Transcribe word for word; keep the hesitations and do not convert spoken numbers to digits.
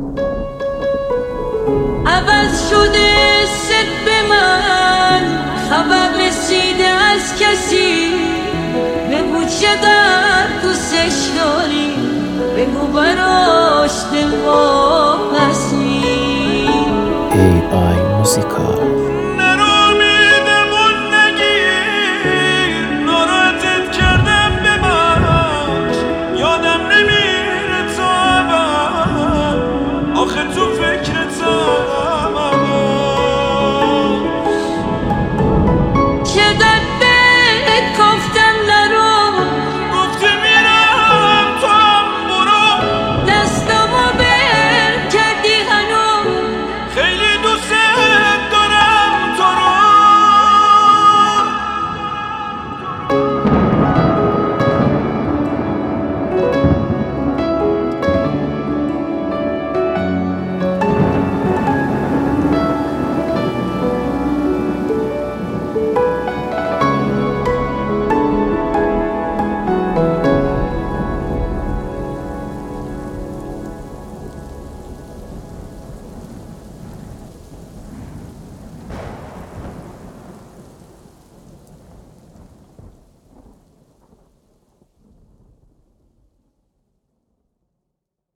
عوض شده ست به من، خبر رسیده از کسی، بگو چقدر دوستش داری، بگو براش دل واپسی. ای آی موزیکال